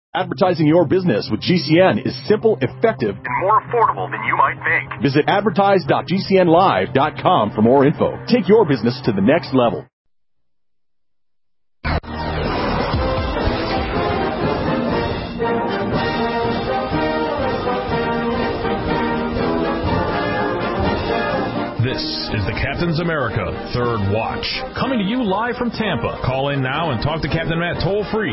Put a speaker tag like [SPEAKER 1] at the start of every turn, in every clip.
[SPEAKER 1] Advertising your business with GCN is simple, effective, and more affordable than you might think. Visit advertise.gcnlive.com for more info. Take your business to the next level.
[SPEAKER 2] This is the Captain's America Third Watch, coming to you live from Tampa. Call in now and talk to Captain Matt toll-free,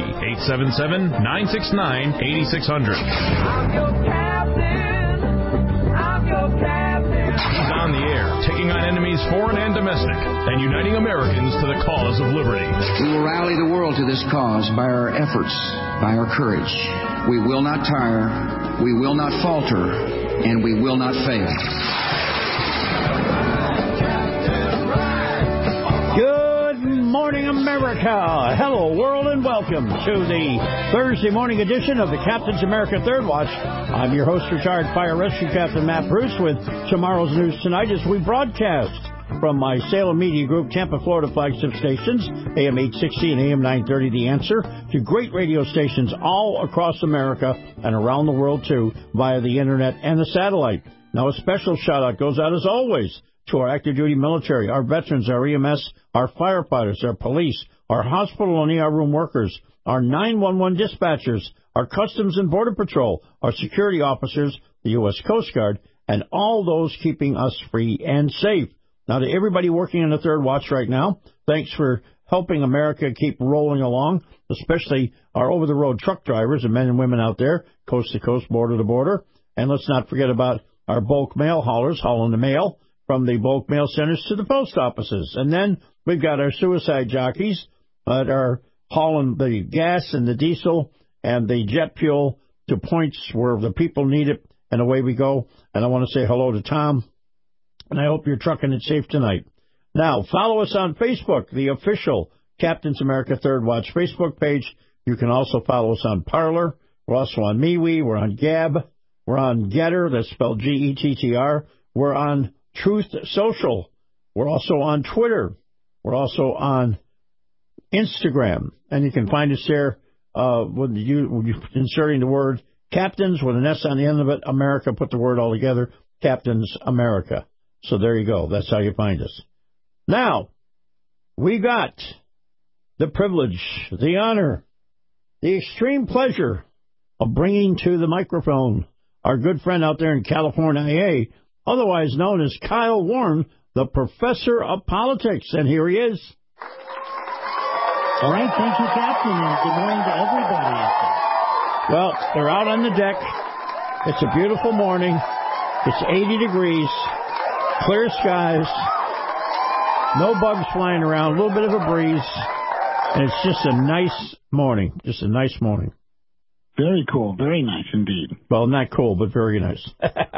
[SPEAKER 2] 877-969-8600.
[SPEAKER 3] I'm your captain. I'm your captain.
[SPEAKER 2] He's on the air, taking on enemies foreign and domestic, and uniting Americans to the cause of liberty.
[SPEAKER 4] We will rally the world to this cause by our efforts, by our courage. We will not tire, we will not falter, and we will not fail.
[SPEAKER 5] Good morning, America. Hello, world, and welcome to the Thursday morning edition of the Captain's America Third Watch. I'm your host, retired Fire Rescue Captain Matt Bruce, with tomorrow's news tonight as we broadcast from my Salem Media Group, Tampa, Florida flagship stations, AM 860 and AM 930, The Answer, to great radio stations all across America and around the world, too, via the Internet and the satellite. Now, a special shout-out goes out, as always, to our active duty military, our veterans, our EMS, our firefighters, our police, our hospital and ER room workers, our 911 dispatchers, our Customs and Border Patrol, our security officers, the U.S. Coast Guard, and all those keeping us free and safe. Now, to everybody working in the Third Watch right now, thanks for helping America keep rolling along, especially our over-the-road truck drivers and men and women out there, coast to coast, border to border. And let's not forget about our bulk mail haulers hauling the mail from the bulk mail centers to the post offices. And then we've got our suicide jockeys that are hauling the gas and the diesel and the jet fuel to points where the people need it, and away we go. And I want to say hello to Tom, and I hope you're trucking it safe tonight. Now, follow us on Facebook, the official Captain's America Third Watch Facebook page. You can also follow us on Parler. We're also on MeWe. We're on Gab. We're on Getter. That's spelled Gettr. We're on Truth Social. We're also on Twitter. We're also on Instagram. And you can find us there with you inserting the word Captains with an S on the end of it, America, put the word all together, Captain's America. So there you go. That's how you find us. Now, we got the privilege, the honor, the extreme pleasure of bringing to the microphone our good friend out there in California, otherwise known as Kyle Warren, the professor of politics. And here he is.
[SPEAKER 6] All right, thank you, Captain, and good morning to everybody out there.
[SPEAKER 5] Well, they're out on the deck. It's a beautiful morning. It's 80 degrees, clear skies, no bugs flying around, a little bit of a breeze, and it's just a nice morning. Just a nice morning.
[SPEAKER 6] Very cool. Very nice indeed.
[SPEAKER 5] Well, not cool, but very nice.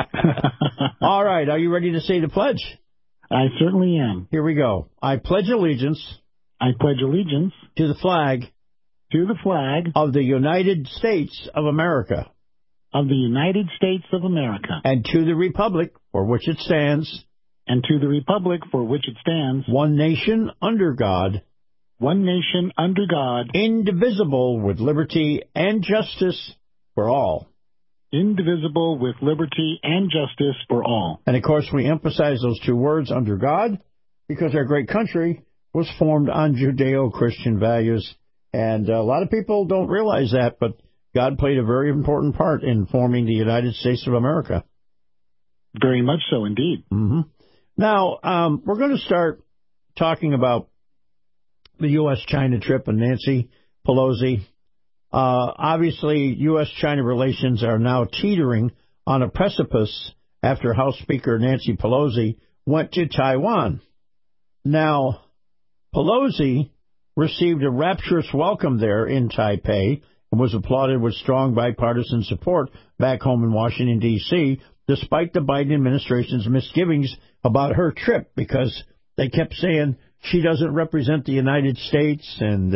[SPEAKER 5] All right. Are you ready to say the pledge?
[SPEAKER 6] I certainly am.
[SPEAKER 5] Here we go. I pledge allegiance.
[SPEAKER 6] I pledge allegiance
[SPEAKER 5] to the flag.
[SPEAKER 6] To the flag.
[SPEAKER 5] Of the United States of America.
[SPEAKER 6] Of the United States of America.
[SPEAKER 5] And to the republic for which it stands.
[SPEAKER 6] And to the republic for which it stands.
[SPEAKER 5] One nation under God.
[SPEAKER 6] One nation under God.
[SPEAKER 5] Indivisible with liberty and justice for all.
[SPEAKER 6] Indivisible with liberty and justice for all.
[SPEAKER 5] And, of course, we emphasize those two words, under God, because our great country was formed on Judeo-Christian values. And a lot of people don't realize that, but God played a very important part in forming the United States of America.
[SPEAKER 6] Very much so, indeed.
[SPEAKER 5] Mm-hmm. Now, we're going to start talking about the U.S.-China trip and Nancy Pelosi. Obviously, U.S.-China relations are now teetering on a precipice after House Speaker Nancy Pelosi went to Taiwan. Now, Pelosi received a rapturous welcome there in Taipei and was applauded with strong bipartisan support back home in Washington, D.C., despite the Biden administration's misgivings about her trip, because they kept saying she doesn't represent the United States, and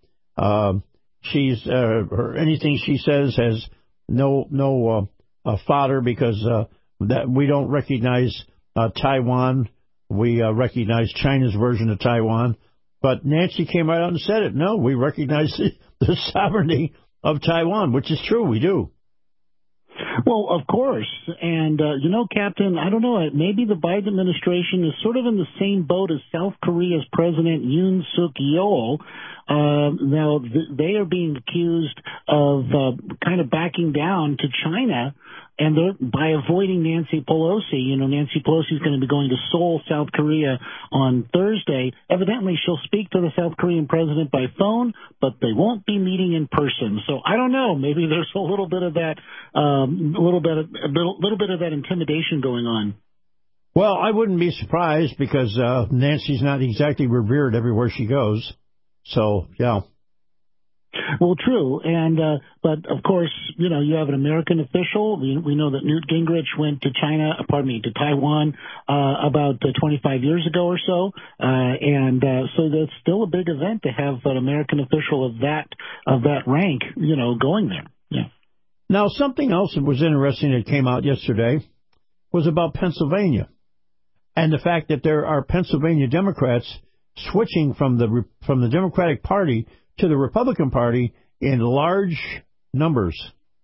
[SPEAKER 5] anything she says has no fodder, because that we don't recognize Taiwan. We recognize China's version of Taiwan. But Nancy came right out and said it. No, we recognize the sovereignty of Taiwan, which is true. We do.
[SPEAKER 6] Well, of course. And, Captain, I don't know, maybe the Biden administration is sort of in the same boat as South Korea's President Yoon Suk Yeol. Now, they are being accused of kind of backing down to China, and by avoiding Nancy Pelosi. Nancy Pelosi is going to be going to Seoul, South Korea on Thursday. Evidently, she'll speak to the South Korean president by phone, but they won't be meeting in person. So I don't know. Maybe there's a little bit of that, a little bit of that intimidation going on.
[SPEAKER 5] Well, I wouldn't be surprised because Nancy's not exactly revered everywhere she goes. So, yeah.
[SPEAKER 6] Well, true. And but, of course, you have an American official. We know that Newt Gingrich went to to Taiwan about 25 years ago or so. So that's still a big event to have an American official of that rank, going there. Yeah.
[SPEAKER 5] Now, something else that was interesting that came out yesterday was about Pennsylvania and the fact that there are Pennsylvania Democrats switching from the Democratic Party to the Republican Party in large numbers.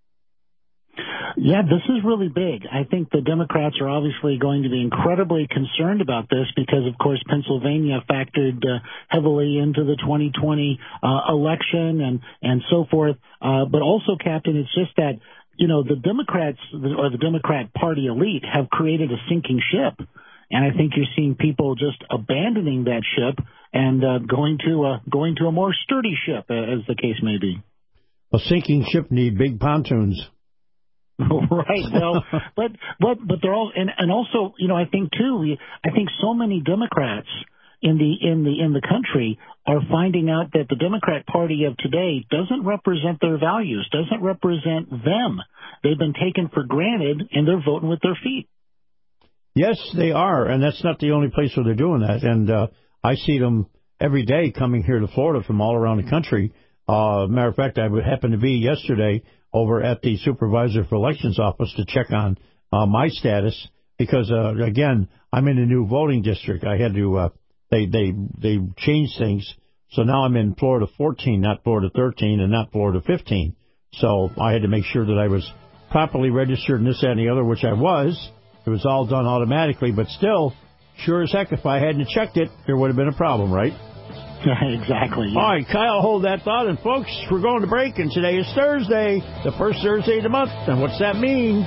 [SPEAKER 6] Yeah, this is really big. I think the Democrats are obviously going to be incredibly concerned about this because, of course, Pennsylvania factored heavily into the 2020 election and so forth. But also, Captain, it's just that, the Democrats or the Democrat Party elite have created a sinking ship. And I think you're seeing people just abandoning that ship and going to a more sturdy ship, as the case may be.
[SPEAKER 5] A sinking ship need big pontoons.
[SPEAKER 6] Right. Well, but they're all and also, I think too. I think so many Democrats in the country are finding out that the Democrat Party of today doesn't represent their values, doesn't represent them. They've been taken for granted, and they're voting with their feet.
[SPEAKER 5] Yes, they are, and that's not the only place where they're doing that. And I see them every day coming here to Florida from all around the country. Matter of fact, I happened to be yesterday over at the Supervisor for Elections office to check on my status because, again, I'm in a new voting district. I had to they changed things, so now I'm in Florida 14, not Florida 13, and not Florida 15. So I had to make sure that I was properly registered and this, that, and the other, which I was. It was all done automatically, but still, sure as heck, if I hadn't checked it, there would have been a problem, right?
[SPEAKER 6] Exactly. Yeah.
[SPEAKER 5] All right, Kyle, hold that thought. And, folks, we're going to break, and today is Thursday, the first Thursday of the month. And what's that mean?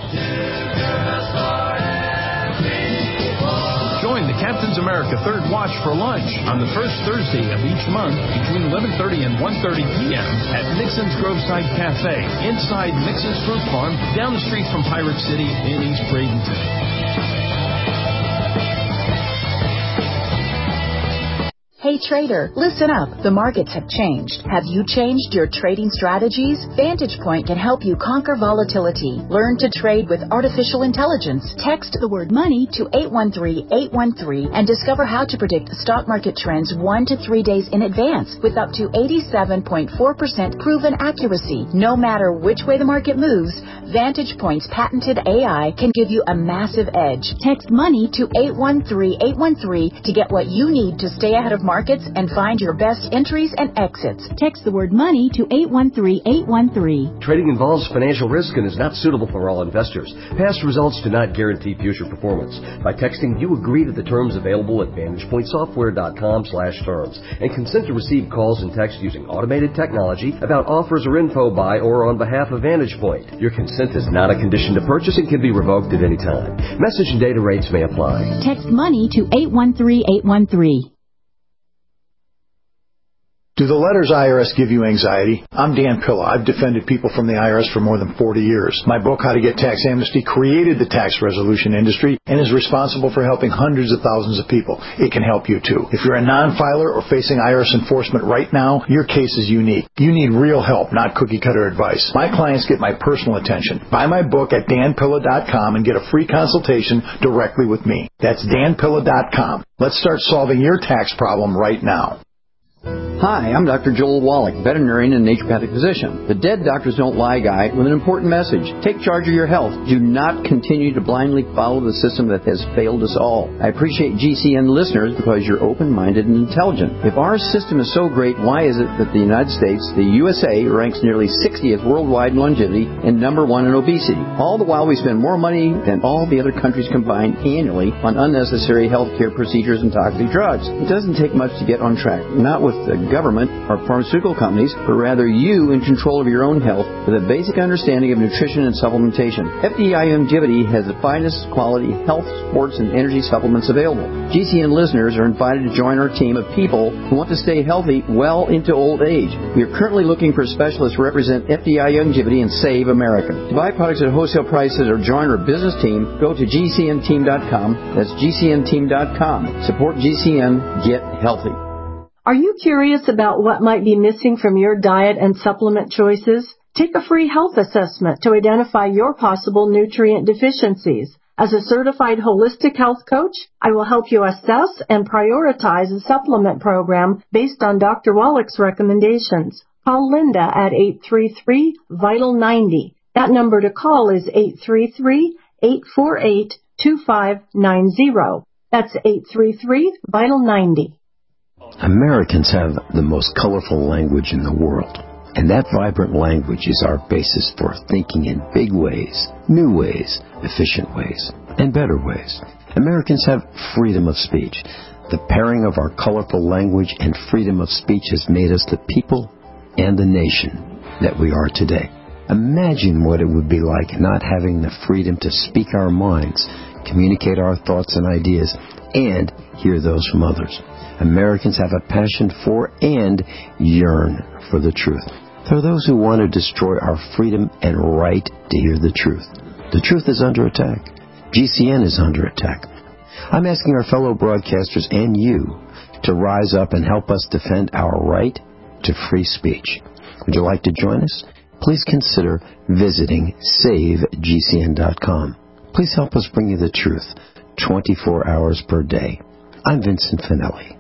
[SPEAKER 2] Join the Captain's America Third Watch for lunch on the first Thursday of each month between 11:30 and 1:30 p.m. at Nixon's Groveside Cafe inside Nixon's Fruit Farm down the street from Pirate City in East Bradenton.
[SPEAKER 7] Hey trader, listen up. The markets have changed. Have you changed your trading strategies? Vantage Point can help you conquer volatility. Learn to trade with artificial intelligence. Text the word money to 813-813 and discover how to predict stock market trends 1 to 3 days in advance with up to 87.4% proven accuracy. No matter which way the market moves, Vantage Point's patented AI can give you a massive edge. Text money to 813-813 to get what you need to stay ahead of markets and find your best entries and exits. Text the word money to 813-813.
[SPEAKER 8] Trading involves financial risk and is not suitable for all investors. Past results do not guarantee future performance. By texting, you agree to the terms available at VantagePointSoftware.com/terms and consent to receive calls and text using automated technology about offers or info by or on behalf of Vantage Point. Your consent is not a condition to purchase and can be revoked at any time. Message and data rates may apply.
[SPEAKER 7] Text money to 813-813.
[SPEAKER 9] Do the letters IRS give you anxiety? I'm Dan Pilla. I've defended people from the IRS for more than 40 years. My book, How to Get Tax Amnesty, created the tax resolution industry and is responsible for helping hundreds of thousands of people. It can help you, too. If you're a non-filer or facing IRS enforcement right now, your case is unique. You need real help, not cookie-cutter advice. My clients get my personal attention. Buy my book at danpilla.com and get a free consultation directly with me. That's danpilla.com. Let's start solving your tax problem right now.
[SPEAKER 4] Hi, I'm Dr. Joel Wallach, veterinarian and naturopathic physician. The Dead Doctors Don't Lie guy with an important message. Take charge of your health. Do not continue to blindly follow the system that has failed us all. I appreciate GCN listeners because you're open-minded and intelligent. If our system is so great, why is it that the United States, the USA, ranks nearly 60th worldwide in longevity and number 1 in obesity? All the while we spend more money than all the other countries combined annually on unnecessary healthcare procedures and toxic drugs. It doesn't take much to get on track. Not with the government or pharmaceutical companies, but rather you in control of your own health with a basic understanding of nutrition and supplementation. FDI Longevity has the finest quality health, sports, and energy supplements available. GCN listeners are invited to join our team of people who want to stay healthy well into old age. We are currently looking for specialists to represent FDI Longevity and Save America. To buy products at wholesale prices or join our business team, go to GCNteam.com. That's GCNteam.com. Support GCN. Get healthy.
[SPEAKER 10] Are you curious about what might be missing from your diet and supplement choices? Take a free health assessment to identify your possible nutrient deficiencies. As a certified holistic health coach, I will help you assess and prioritize a supplement program based on Dr. Wallach's recommendations. Call Linda at 833-VITAL-90. That number to call is 833-848-2590. That's 833-VITAL-90.
[SPEAKER 11] Americans have the most colorful language in the world, and that vibrant language is our basis for thinking in big ways, new ways, efficient ways, and better ways. Americans have freedom of speech. The pairing of our colorful language and freedom of speech has made us the people and the nation that we are today. Imagine what it would be like not having the freedom to speak our minds, communicate our thoughts and ideas, and hear those from others. Americans have a passion for and yearn for the truth. There are those who want to destroy our freedom and right to hear the truth. The truth is under attack. GCN is under attack. I'm asking our fellow broadcasters and you to rise up and help us defend our right to free speech. Would you like to join us? Please consider visiting SaveGCN.com. Please help us bring you the truth 24 hours per day. I'm Vincent Finelli.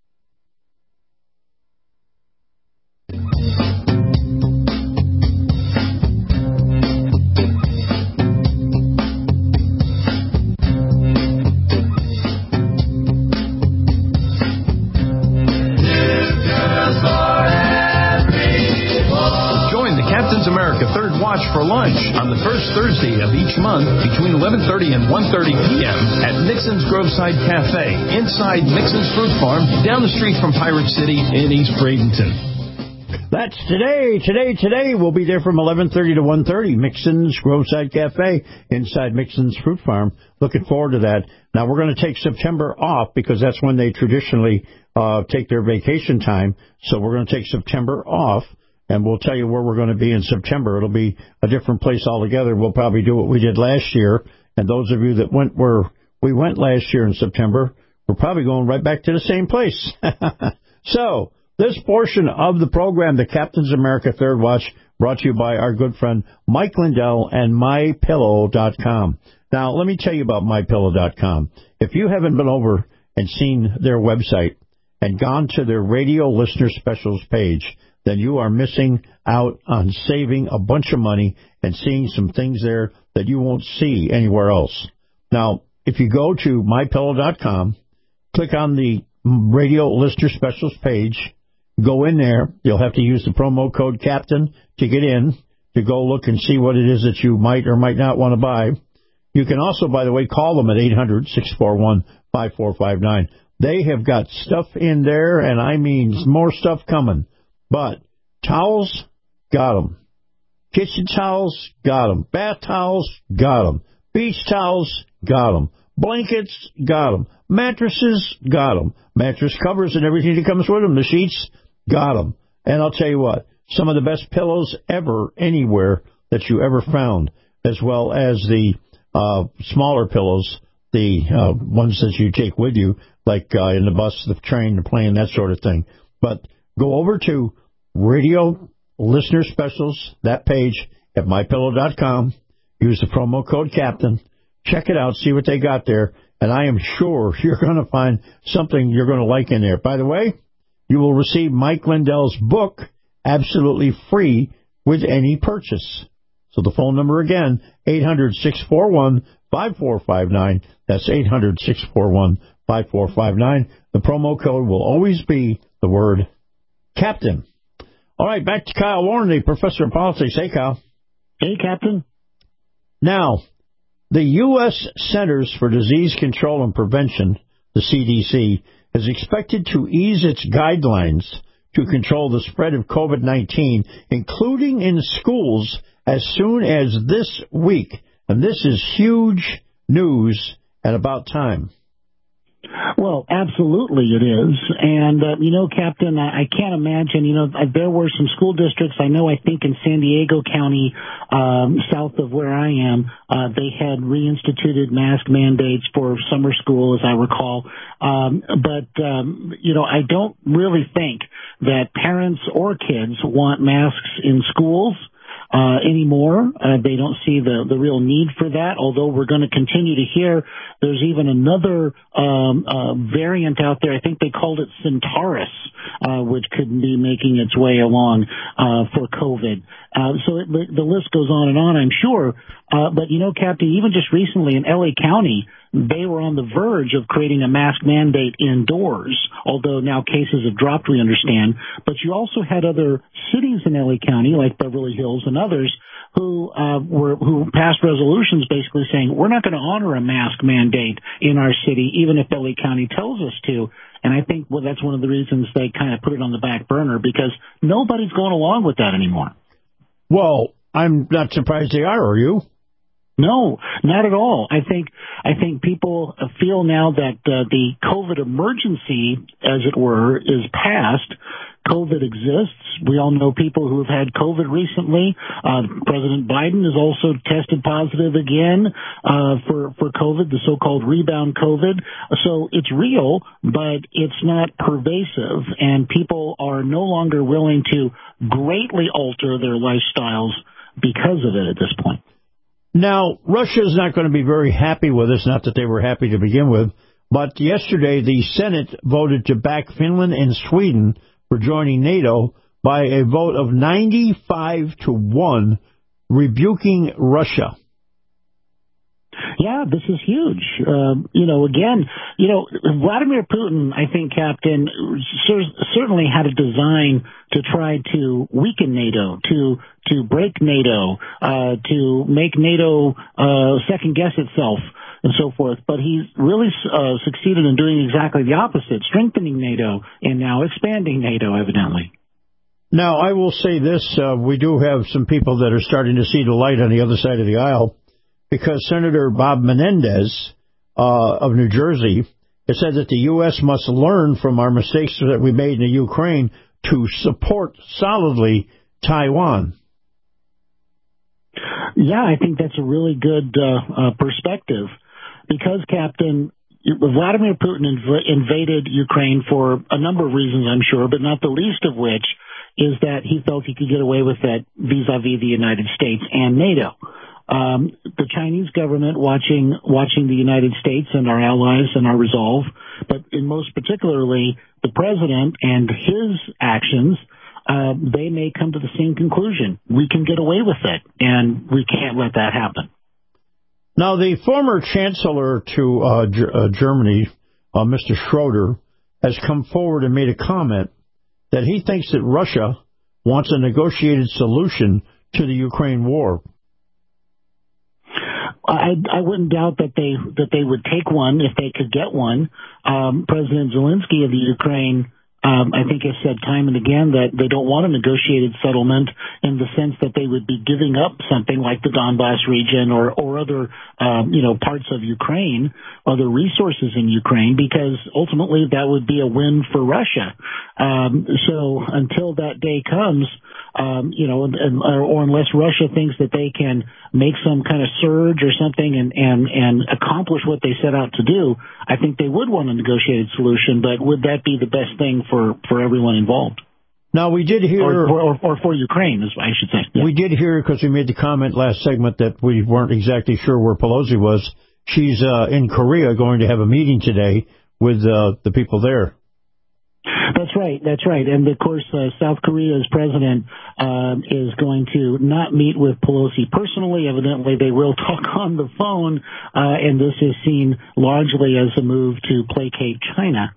[SPEAKER 2] For lunch on the first Thursday of each month between 11:30 and 1:30 p.m. at Nixon's Groveside Cafe inside Nixon's Fruit Farm down the street from Pirate City in East Bradenton.
[SPEAKER 5] That's today. We'll be there from 11:30 to 1:30. Nixon's Groveside Cafe inside Nixon's Fruit Farm. Looking forward to that. Now, we're going to take September off because that's when they traditionally take their vacation time. So we're going to take September off. And we'll tell you where we're going to be in September. It'll be a different place altogether. We'll probably do what we did last year. And those of you that went where we went last year in September, we're probably going right back to the same place. So, this portion of the program, the Captain's America Third Watch, brought to you by our good friend Mike Lindell and MyPillow.com. Now, let me tell you about MyPillow.com. If you haven't been over and seen their website and gone to their radio listener specials page, then you are missing out on saving a bunch of money and seeing some things there that you won't see anywhere else. Now, if you go to MyPillow.com, click on the radio listener specials page, go in there. You'll have to use the promo code CAPTAIN to get in, to go look and see what it is that you might or might not want to buy. You can also, by the way, call them at 800-641-5459. They have got stuff in there, and I mean more stuff coming. But towels, got them. Kitchen towels, got them. Bath towels, got them. Beach towels, got them. Blankets, got them. Mattresses, got them. Mattress covers and everything that comes with them. The sheets, got them. And I'll tell you what, some of the best pillows ever, anywhere that you ever found, as well as the smaller pillows, the ones that you take with you, like in the bus, the train, the plane, that sort of thing. But go over to Radio Listener Specials, that page at MyPillow.com. Use the promo code CAPTAIN. Check it out, see what they got there, and I am sure you're going to find something you're going to like in there. By the way, you will receive Mike Lindell's book absolutely free with any purchase. So the phone number again, 800-641-5459. That's 800-641-5459. The promo code will always be the word Captain. All right, back to Kyle Warren, the professor of politics. Hey, Kyle.
[SPEAKER 6] Hey, Captain.
[SPEAKER 5] Now, the U.S. Centers for Disease Control and Prevention, the CDC, is expected to ease its guidelines to control the spread of COVID-19, including in schools, as soon as this week. And this is huge news at about time.
[SPEAKER 6] Well, absolutely it is. And, Captain, I can't imagine, there were some school districts, I think in San Diego County, south of where I am, they had reinstituted mask mandates for summer school, as I recall. But I don't really think that parents or kids want masks in schools anymore. They don't see the real need for that, although we're going to continue to hear there's even another variant out there. I think they called it Centaurus, which could be making its way along for COVID. The list goes on, I'm sure. But, Captain, even just recently in L.A. County, they were on the verge of creating a mask mandate indoors, although now cases have dropped, we understand. But you also had other cities in L.A. County, like Beverly Hills and others, who passed resolutions basically saying, we're not going to honor a mask mandate in our city, even if L.A. County tells us to. And I think that's one of the reasons they kind of put it on the back burner, because nobody's going along with that anymore.
[SPEAKER 5] Well, I'm not surprised they are you?
[SPEAKER 6] No, not at all. I think people feel now that the COVID emergency, as it were, is past. COVID exists. We all know people who have had COVID recently. President Biden has also tested positive again for COVID, the so-called rebound COVID. So it's real, but it's not pervasive, and people are no longer willing to greatly alter their lifestyles because of it at this point.
[SPEAKER 5] Now, Russia's not going to be very happy with us, not that they were happy to begin with, but yesterday the Senate voted to back Finland and Sweden for joining NATO by a vote of 95-1, rebuking Russia.
[SPEAKER 6] Yeah, this is huge. Vladimir Putin, I think, Captain, certainly had a design to try to weaken NATO, to break NATO, to make NATO second-guess itself, and so forth. But he's really succeeded in doing exactly the opposite, strengthening NATO and now expanding NATO, evidently.
[SPEAKER 5] Now, I will say this. We do have some people that are starting to see the light on the other side of the aisle, because Senator Bob Menendez of New Jersey has said that the U.S. must learn from our mistakes that we made in the Ukraine to support solidly Taiwan.
[SPEAKER 6] Yeah, I think that's a really good perspective, because, Captain, Vladimir Putin invaded Ukraine for a number of reasons, I'm sure, but not the least of which is that he felt he could get away with that vis-a-vis the United States and NATO. The Chinese government watching the United States and our allies and our resolve, but in most particularly the president and his actions, they may come to the same conclusion. We can get away with it, and we can't let that happen.
[SPEAKER 5] Now, the former chancellor to Germany, Mr. Schroeder, has come forward and made a comment that he thinks that Russia wants a negotiated solution to the Ukraine war.
[SPEAKER 6] I wouldn't doubt that they would take one if they could get one. President Zelensky of the Ukraine, I think, has said time and again that they don't want a negotiated settlement, in the sense that they would be giving up something like the Donbass region or other parts of Ukraine, other resources in Ukraine, because ultimately that would be a win for Russia. So until that day comes, or unless Russia thinks that they can make some kind of surge or something and accomplish what they set out to do, I think they would want a negotiated solution. But would that be the best thing for everyone involved?
[SPEAKER 5] Now, we did hear...
[SPEAKER 6] Or for Ukraine, I should say. Yeah.
[SPEAKER 5] We did hear, because we made the comment last segment that we weren't exactly sure where Pelosi was. She's in Korea, going to have a meeting today with the people there.
[SPEAKER 6] That's right. And, of course, South Korea's president is going to not meet with Pelosi personally. Evidently, they will talk on the phone, and this is seen largely as a move to placate China.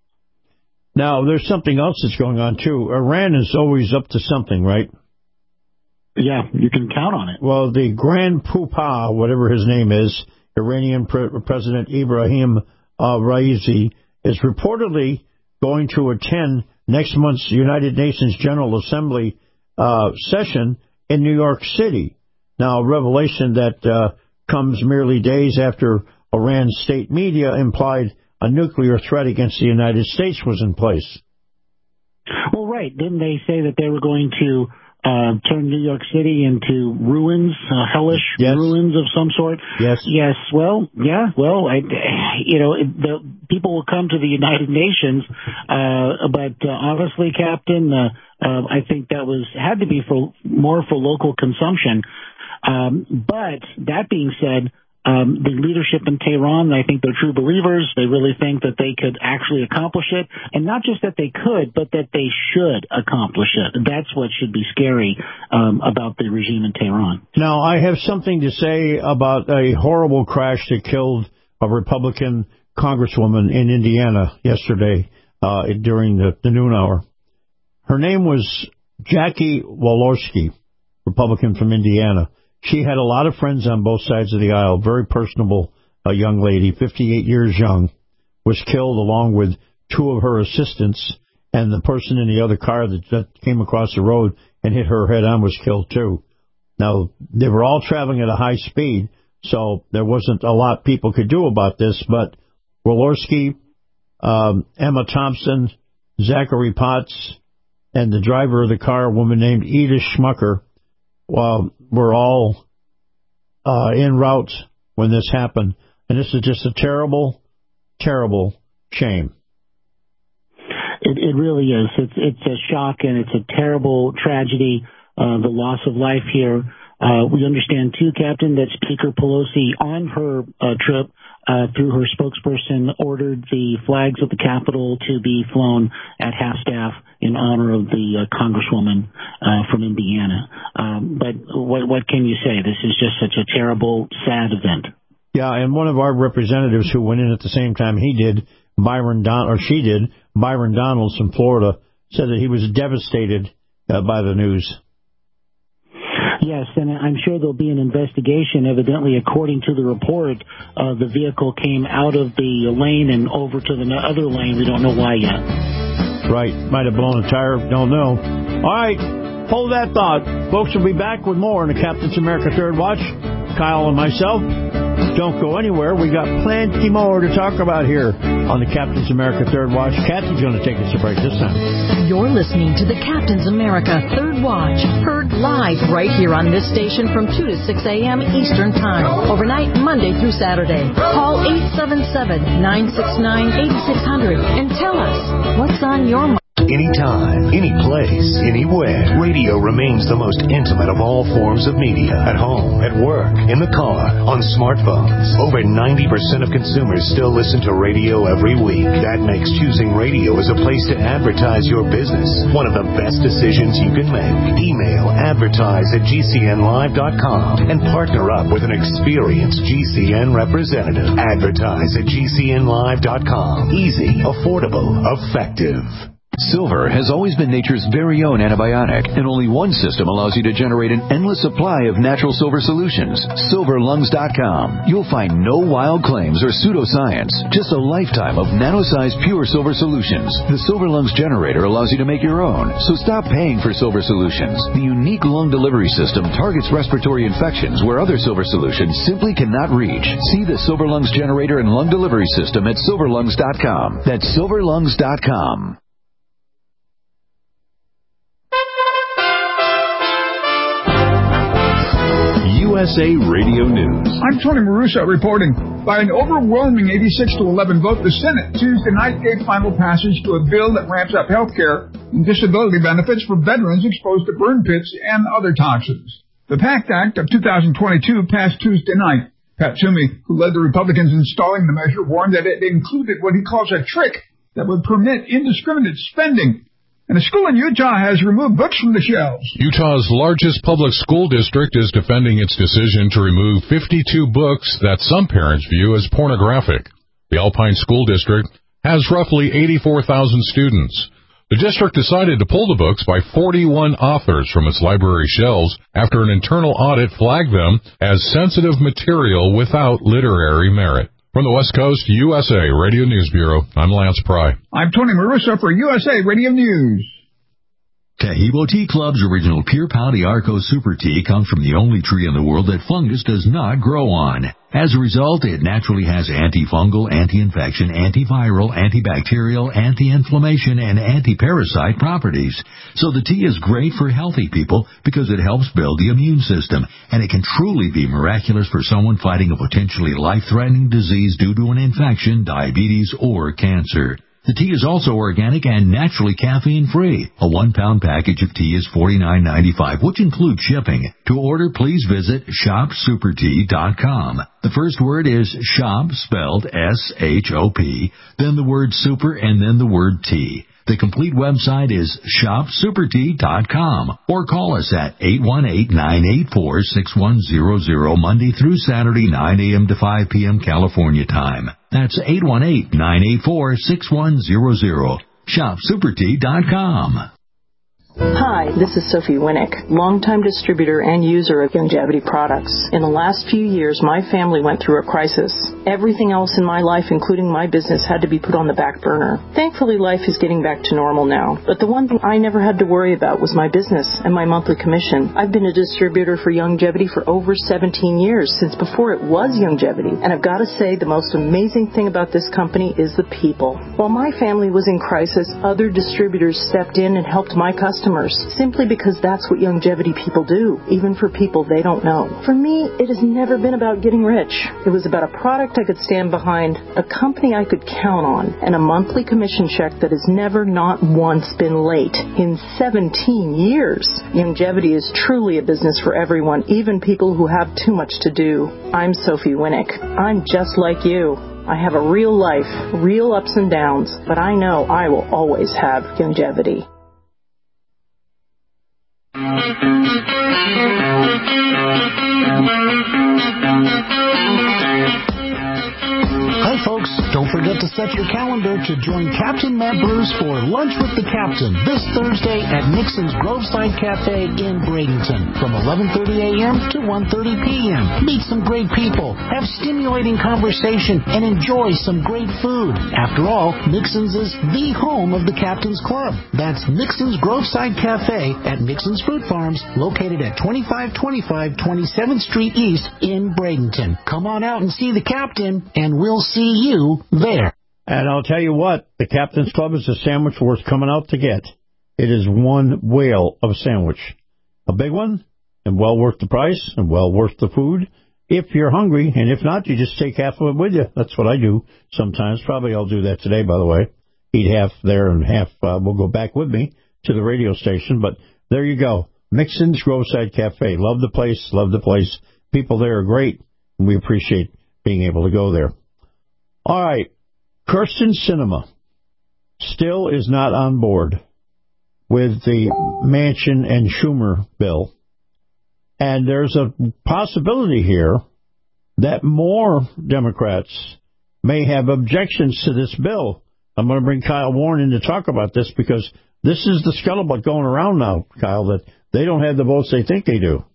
[SPEAKER 5] Now, there's something else that's going on, too. Iran is always up to something, right?
[SPEAKER 6] Yeah, you can count on it.
[SPEAKER 5] Well, the Grand Poobah, whatever his name is, Iranian President Ibrahim Raisi, is reportedly going to attend next month's United Nations General Assembly session in New York City. Now, a revelation that comes merely days after Iran's state media implied a nuclear threat against the United States was in place.
[SPEAKER 6] Well, right. Didn't they say that they were going to turn New York City into ruins, hellish ruins of some sort?
[SPEAKER 5] Yes.
[SPEAKER 6] Yes. Well, yeah. Well, the people will come to the United Nations, but honestly, Captain, I think that had to be more for local consumption. But that being said, the leadership in Tehran, I think they're true believers. They really think that they could actually accomplish it. And not just that they could, but that they should accomplish it. That's what should be scary about the regime in Tehran.
[SPEAKER 5] Now, I have something to say about a horrible crash that killed a Republican congresswoman in Indiana yesterday during the noon hour. Her name was Jackie Walorski, Republican from Indiana. She had a lot of friends on both sides of the aisle, very personable young lady, 58 years young, was killed along with two of her assistants, and the person in the other car that came across the road and hit her head on was killed too. Now, they were all traveling at a high speed, so there wasn't a lot people could do about this, but Walorski, Emma Thompson, Zachary Potts, and the driver of the car, a woman named Edith Schmucker, were all en route when this happened. And this is just a terrible, terrible shame.
[SPEAKER 6] It really is. It's a shock, and it's a terrible tragedy, the loss of life here. We understand, too, Captain, that Speaker Pelosi, on her trip, through her spokesperson, ordered the flags of the Capitol to be flown at half-staff in honor of the congresswoman from Indiana. But what can you say? This is just such a terrible, sad event.
[SPEAKER 5] Yeah, and one of our representatives who went in at the same time he did, Byron Donalds from Florida, said that he was devastated by the news.
[SPEAKER 6] Yes, and I'm sure there'll be an investigation. Evidently, according to the report, the vehicle came out of the lane and over to the other lane. We don't know why yet.
[SPEAKER 5] Right. Might have blown a tire. Don't know. All right. Hold that thought. Folks will be back with more in the Captain's America Third Watch. Kyle and myself. Don't go anywhere. We got plenty more to talk about here on the Captain's America Third Watch. Kathy's going to take us a break this time.
[SPEAKER 12] You're listening to the Captain's America Third Watch, heard live right here on this station from 2 to 6 a.m. Eastern Time, overnight Monday through Saturday. Call 877-969-8600 and tell us what's on your mind.
[SPEAKER 13] Anytime, any place, anywhere. Radio remains the most intimate of all forms of media. At home, at work, in the car, on smartphones. Over 90% of consumers still listen to radio every week. That makes choosing radio as a place to advertise your business one of the best decisions you can make. Email advertise@gcnlive.com and partner up with an experienced GCN representative. Advertise@gcnlive.com. Easy, affordable, effective.
[SPEAKER 14] Silver has always been nature's very own antibiotic, and only one system allows you to generate an endless supply of natural silver solutions. SilverLungs.com. You'll find no wild claims or pseudoscience, just a lifetime of nano-sized pure silver solutions. The Silver Lungs generator allows you to make your own, so stop paying for silver solutions. The unique lung delivery system targets respiratory infections where other silver solutions simply cannot reach. See the Silver Lungs generator and lung delivery system at SilverLungs.com. That's SilverLungs.com.
[SPEAKER 2] USA Radio News.
[SPEAKER 15] I'm Tony Marusa reporting. By an overwhelming 86-11 vote, the Senate Tuesday night gave final passage to a bill that ramps up health care and disability benefits for veterans exposed to burn pits and other toxins. The PACT Act of 2022 passed Tuesday night. Pat Toomey, who led the Republicans installing the measure, warned that it included what he calls a trick that would permit indiscriminate spending. And a school in Utah has removed books from the shelves.
[SPEAKER 16] Utah's largest public school district is defending its decision to remove 52 books that some parents view as pornographic. The Alpine School District has roughly 84,000 students. The district decided to pull the books by 41 authors from its library shelves after an internal audit flagged them as sensitive material without literary merit. From the West Coast, USA Radio News Bureau, I'm Lance Pry.
[SPEAKER 15] I'm Tony Maruso for USA Radio News.
[SPEAKER 17] Tahibo Tea Club's original Pure Pau Arco Super Tea comes from the only tree in the world that fungus does not grow on. As a result, it naturally has antifungal, anti-infection, antiviral, antibacterial, anti-inflammation, and anti-parasite properties. So the tea is great for healthy people because it helps build the immune system, and it can truly be miraculous for someone fighting a potentially life-threatening disease due to an infection, diabetes, or cancer. The tea is also organic and naturally caffeine-free. A 1-pound package of tea is $49.95, which includes shipping. To order, please visit shopsupertea.com. The first word is shop, spelled S-H-O-P, then the word super, and then the word tea. The complete website is shopsupertea.com, or call us at 818-984-6100 Monday through Saturday, 9 a.m. to 5 p.m. California time. That's 818-984-6100. Shopsupertea.com.
[SPEAKER 10] Hi, this is Sophie Winnick, longtime distributor and user of Youngevity products. In the last few years, my family went through a crisis. Everything else in my life, including my business, had to be put on the back burner. Thankfully, life is getting back to normal now. But the one thing I never had to worry about was my business and my monthly commission. I've been a distributor for Youngevity for over 17 years, since before it was Youngevity. And I've got to say, the most amazing thing about this company is the people. While my family was in crisis, other distributors stepped in and helped my customers, simply because that's what Youngevity people do, even for people they don't know. For me, it has never been about getting rich. It was about a product I could stand behind, a company I could count on, and a monthly commission check that has never, not once, been late in 17 years. Youngevity is truly a business for everyone, even people who have too much to do. I'm Sophie Winnick. I'm just like you. I have a real life, real ups and downs, but I know I will always have Youngevity.
[SPEAKER 6] Hi, folks. Don't forget to set your calendar to join Captain Matt Bruce for Lunch with the Captain this Thursday at Nixon's Groveside Cafe in Bradenton from 11:30 a.m. to 1:30 p.m. Meet some great people, have stimulating conversation, and enjoy some great food. After all, Nixon's is the home of the Captain's Club. That's Nixon's Groveside Cafe at Nixon's Fruit Farms, located at 2525 27th Street East in Bradenton. Come on out and see the Captain, and we'll see you there.
[SPEAKER 5] And I'll tell you what, the Captain's Club is a sandwich worth coming out to get. It is one whale of a sandwich. A big one, and well worth the price, and well worth the food. If you're hungry, and if not, you just take half of it with you. That's what I do sometimes. Probably I'll do that today, by the way. Eat half there and half will go back with me to the radio station. But there you go. Nixon's Groveside Cafe. Love the place, love the place. People there are great, and we appreciate being able to go there. All right. Kyrsten Sinema still is not on board with the Manchin and Schumer bill. And there's a possibility here that more Democrats may have objections to this bill. I'm going to bring Kyle Warren in to talk about this because this is the scuttlebutt going around now, Kyle, that they don't have the votes they think they do.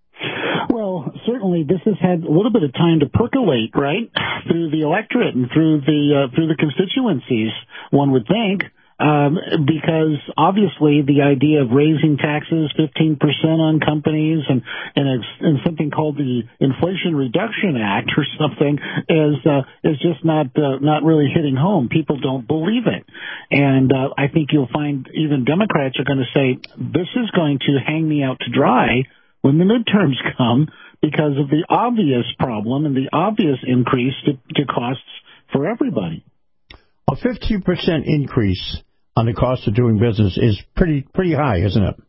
[SPEAKER 6] Well, certainly this has had a little bit of time to percolate, right, through the electorate and through the constituencies, one would think, because obviously the idea of raising taxes 15% on companies and something called the Inflation Reduction Act or something is just not really hitting home. People don't believe it, and I think you'll find even Democrats are going to say this is going to hang me out to dry when the midterms come, because of the obvious problem and the obvious increase to costs for everybody.
[SPEAKER 5] A 15% increase on the cost of doing business is pretty high, isn't it?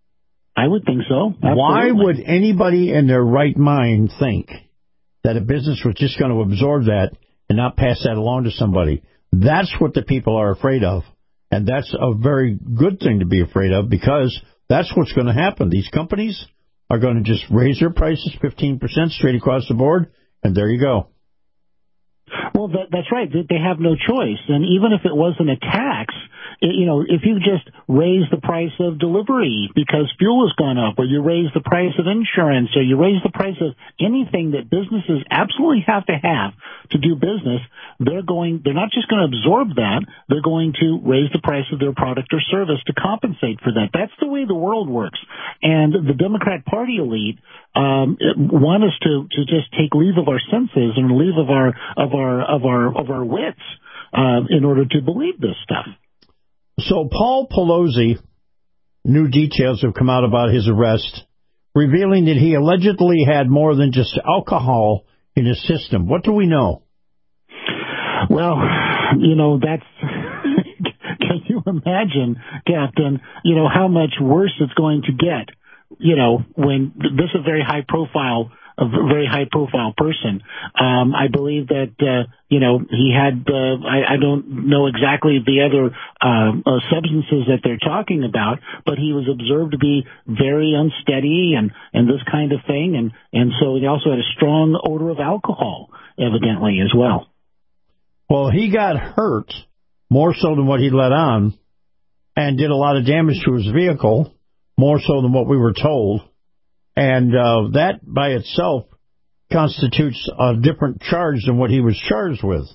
[SPEAKER 6] I would think so. Absolutely.
[SPEAKER 5] Why would anybody in their right mind think that a business was just going to absorb that and not pass that along to somebody? That's what the people are afraid of. And that's a very good thing to be afraid of, because that's what's going to happen. These companies are going to just raise their prices 15% straight across the board, and there you go.
[SPEAKER 6] Well, that's right. They have no choice. And even if it wasn't a tax, if you just raise the price of delivery because fuel has gone up, or you raise the price of insurance, or you raise the price of anything that businesses absolutely have to do business, they're not just going to absorb that, they're going to raise the price of their product or service to compensate for that. That's the way the world works. And the Democrat Party elite want us to just take leave of our senses and leave of our wits in order to believe this stuff.
[SPEAKER 5] So Paul Pelosi, new details have come out about his arrest, revealing that he allegedly had more than just alcohol in his system. What do we know?
[SPEAKER 6] Well, that's... Can you imagine, Captain, how much worse it's going to get, when this is a very high profile person. I believe that, he had, I don't know exactly the other substances that they're talking about, but he was observed to be very unsteady and this kind of thing. And so he also had a strong odor of alcohol, evidently, as well.
[SPEAKER 5] Well, he got hurt more so than what he let on, and did a lot of damage to his vehicle, more so than what we were told. And that by itself constitutes a different charge than what he was charged with.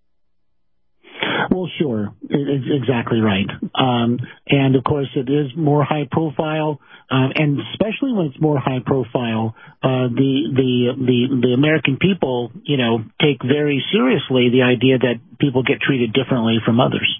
[SPEAKER 6] Well, sure. It's exactly right. And, of course, it is more high profile, and especially when it's more high profile, the American people, take very seriously the idea that people get treated differently from others.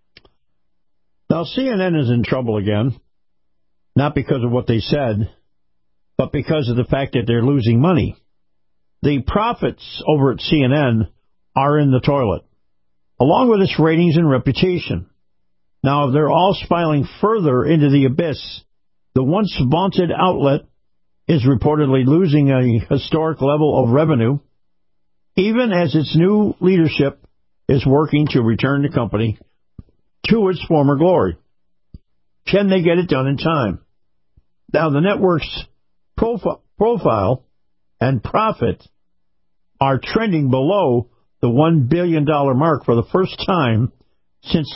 [SPEAKER 5] Now, CNN is in trouble again, not because of what they said, but because of the fact that they're losing money. The profits over at CNN are in the toilet, along with its ratings and reputation. Now, they're all spiraling further into the abyss. The once vaunted outlet is reportedly losing a historic level of revenue, even as its new leadership is working to return the company to its former glory. Can they get it done in time? Now, the network's profile and profit are trending below the $1 billion mark for the first time since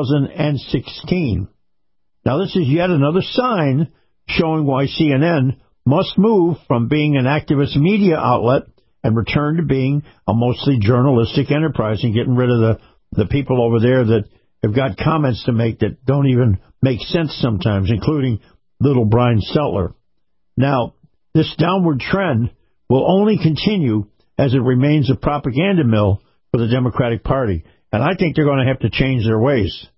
[SPEAKER 5] 2016. Now, this is yet another sign showing why CNN must move from being an activist media outlet and return to being a mostly journalistic enterprise and getting rid of the people over there that have got comments to make that don't even make sense sometimes, including little Brian Stelter. Now, this downward trend will only continue as it remains a propaganda mill for the Democratic Party. And I think they're going to have to change their ways.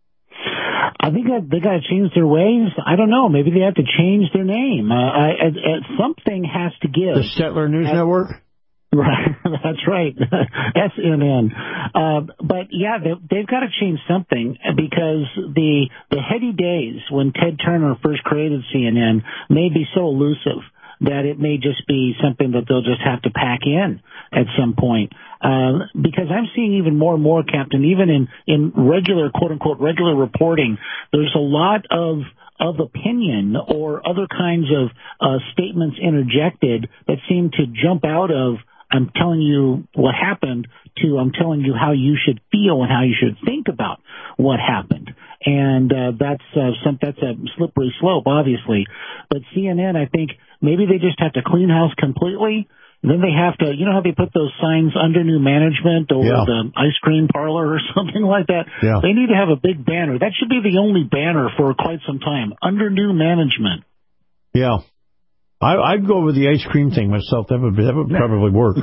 [SPEAKER 6] I think they got to change their ways. I don't know. Maybe they have to change their name. Something has to give.
[SPEAKER 5] The Stetler News Network?
[SPEAKER 6] Right, that's right, SNN. But yeah, they've got to change something, because the heady days when Ted Turner first created CNN may be so elusive that it may just be something that they'll just have to pack in at some point. Because I'm seeing even more and more, Captain, even in regular, quote-unquote, regular reporting, there's a lot of opinion or other kinds of statements interjected that seem to jump out of, I'm telling you what happened, to I'm telling you how you should feel and how you should think about what happened. And that's a slippery slope, obviously. But CNN, I think, maybe they just have to clean house completely. And then they have to, how they put those signs under new management over the ice cream parlor or something like that?
[SPEAKER 5] Yeah.
[SPEAKER 6] They need to have a big banner. That should be the only banner for quite some time, under new management.
[SPEAKER 5] Yeah. I'd go with the ice cream thing myself. That would probably work.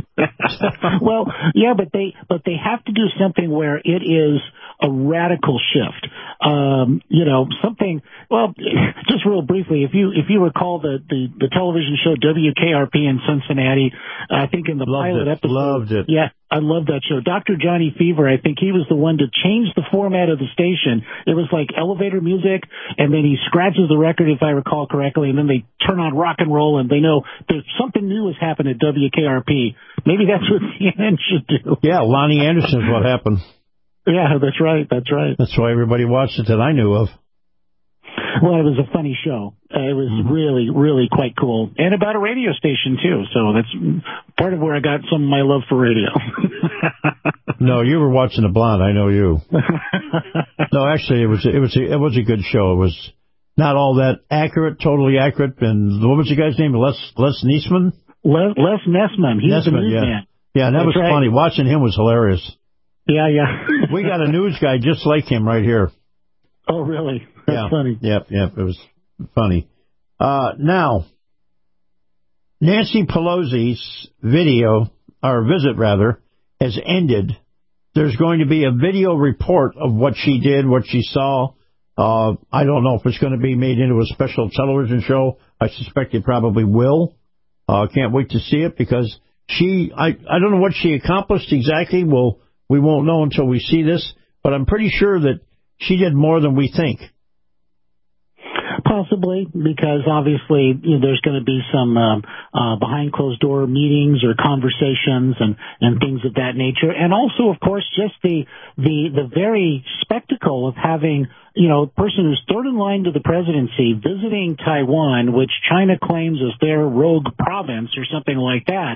[SPEAKER 6] Well, yeah, but they have to do something where it is a radical shift. Something. Well, just real briefly, if you recall the television show WKRP in Cincinnati, I think in the pilot episode,
[SPEAKER 5] loved it.
[SPEAKER 6] Yeah, I love that show. Dr. Johnny Fever, I think he was the one to change the format of the station. It was like elevator music, and then he scratches the record, if I recall correctly, and then they turn on rock and roll, and they know there's something new has happened at WKRP. Maybe that's what CNN should do.
[SPEAKER 5] Yeah, Lonnie Anderson's what happened.
[SPEAKER 6] Yeah, that's right.
[SPEAKER 5] That's why everybody watched it that I knew of.
[SPEAKER 6] Well, it was a funny show. It was really, really quite cool. And about a radio station, too. So that's part of where I got some of my love for radio.
[SPEAKER 5] No, you were watching The Blonde. I know you. No, actually, it was a good show. It was not all that accurate, totally accurate. And what was the guy's name? Les Nessman?
[SPEAKER 6] Les Nessman. He was a newsman.
[SPEAKER 5] Yeah, and that was funny. Watching him was hilarious.
[SPEAKER 6] Yeah.
[SPEAKER 5] We got a news guy just like him right here.
[SPEAKER 6] Oh, really? That's funny.
[SPEAKER 5] Yep, it was funny. Now, Nancy Pelosi's visit has ended. There's going to be a video report of what she did, what she saw. I don't know if it's going to be made into a special television show. I suspect it probably will. Can't wait to see it because I don't know what she accomplished exactly. Well, we won't know until we see this, but I'm pretty sure that she did more than we think.
[SPEAKER 6] Possibly, because obviously there's going to be some behind closed door meetings or conversations and things of that nature, and also, of course, just the very spectacle of having a person who's third in line to the presidency visiting Taiwan, which China claims is their rogue province or something like that.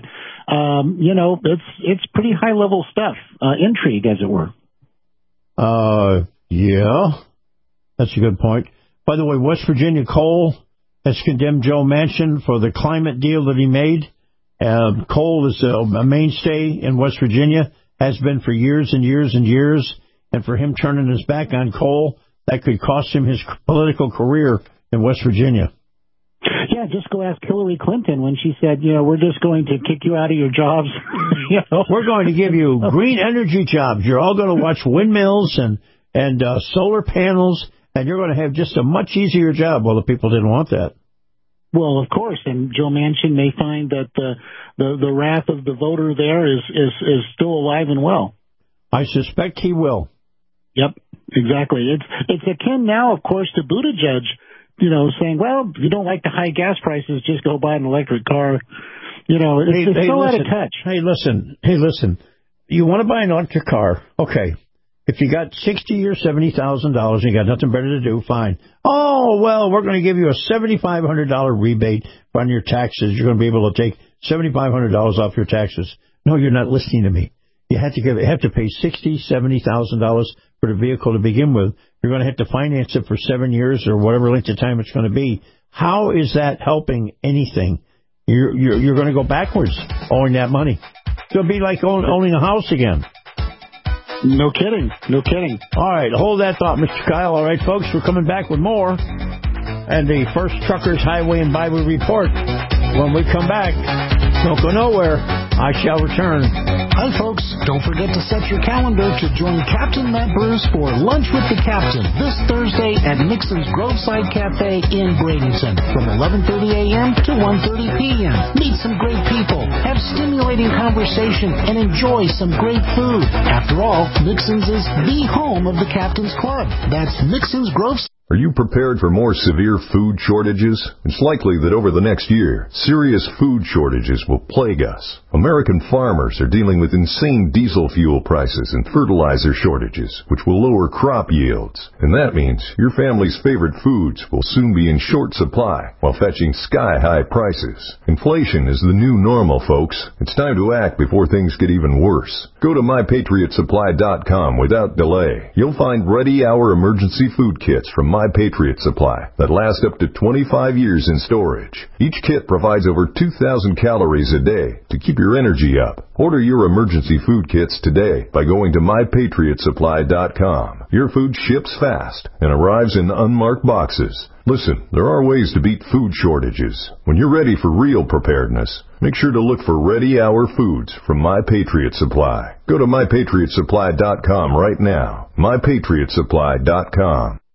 [SPEAKER 6] It's pretty high level stuff, intrigue, as it were.
[SPEAKER 5] Yeah, that's a good point. By the way, West Virginia Coal has condemned Joe Manchin for the climate deal that he made. Coal is a mainstay in West Virginia, has been for years and years and years, and for him turning his back on coal, that could cost him his political career in West Virginia.
[SPEAKER 6] Yeah, just go ask Hillary Clinton when she said, we're just going to kick you out of your jobs.
[SPEAKER 5] We're going to give you green energy jobs. You're all going to watch windmills and solar panels, and you're going to have just a much easier job. Well, the people didn't want that.
[SPEAKER 6] Well, of course, and Joe Manchin may find that the wrath of the voter there is still alive and well.
[SPEAKER 5] I suspect he will.
[SPEAKER 6] Yep, exactly. It's akin now, of course, to Buttigieg, saying, well, if you don't like the high gas prices, just go buy an electric car. It's so out of touch.
[SPEAKER 5] Hey, listen. You want to buy an electric car? Okay. If you got $60,000 or $70,000 and you got nothing better to do, fine. Oh, well, we're going to give you a $7,500 rebate on your taxes. You're going to be able to take $7,500 off your taxes. No, you're not listening to me. You have to pay $60,000, $70,000 for the vehicle to begin with. You're going to have to finance it for 7 years or whatever length of time it's going to be. How is that helping anything? You're going to go backwards owing that money. It'll be like owning a house again.
[SPEAKER 6] No kidding.
[SPEAKER 5] All right, hold that thought, Mr. Kyle. All right, folks, we're coming back with more. And the First Truckers Highway and Bible Report. When we come back, don't go nowhere. I shall return.
[SPEAKER 18] Hi, folks. Don't forget to set your calendar to join Captain Matt Bruce for Lunch with the Captain this Thursday at Nixon's Groveside Cafe in Bradenton from 11:30 a.m. to 1:30 p.m. Meet some great people, have stimulating conversation, and enjoy some great food. After all, Nixon's is the home of the Captain's Club. That's Nixon's Groveside.
[SPEAKER 19] Are you prepared for more severe food shortages? It's likely that over the next year, serious food shortages will plague us. American farmers are dealing with insane diesel fuel prices and fertilizer shortages, which will lower crop yields. And that means your family's favorite foods will soon be in short supply while fetching sky-high prices. Inflation is the new normal, folks. It's time to act before things get even worse. Go to MyPatriotSupply.com without delay. You'll find ready-hour emergency food kits from My Patriot Supply that last up to 25 years in storage. Each kit provides over 2,000 calories a day to keep your energy up. Order your emergency food kits today by going to MyPatriotSupply.com. Your food ships fast and arrives in unmarked boxes. Listen, there are ways to beat food shortages. When you're ready for real preparedness, make sure to look for ready-hour foods from My Patriot Supply. Go to MyPatriotSupply.com right now. MyPatriotSupply.com.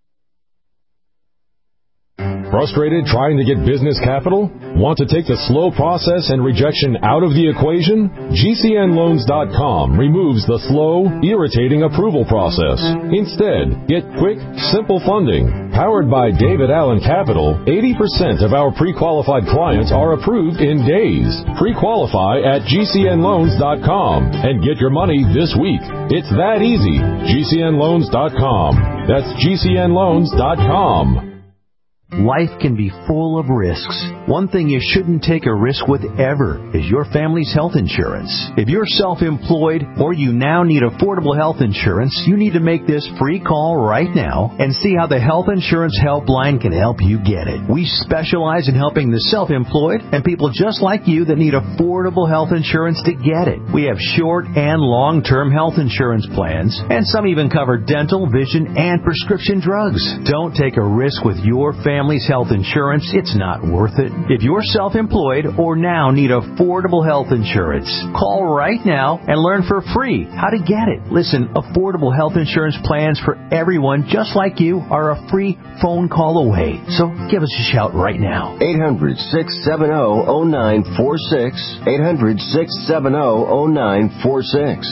[SPEAKER 20] Frustrated trying to get business capital? Want to take the slow process and rejection out of the equation? GCNLoans.com removes the slow, irritating approval process. Instead, get quick, simple funding. Powered by David Allen Capital, 80% of our pre-qualified clients are approved in days. Pre-qualify at GCNloans.com and get your money this week. It's that easy. GCNloans.com. That's GCNloans.com.
[SPEAKER 21] Life can be full of risks. One thing you shouldn't take a risk with ever is your family's health insurance. If you're self-employed or you now need affordable health insurance, you need to make this free call right now and see how the Health Insurance Helpline can help you get it. We specialize in helping the self-employed and people just like you that need affordable health insurance to get it. We have short and long-term health insurance plans, and some even cover dental, vision, and prescription drugs. Don't take a risk with your family's health insurance. It's not worth it. If you're self-employed or now need affordable health insurance, call right now and learn for free how to get it. Listen, affordable health insurance plans for everyone just like you are a free phone call away. So give us a shout right now.
[SPEAKER 22] 800-670-0946. 800-670-0946.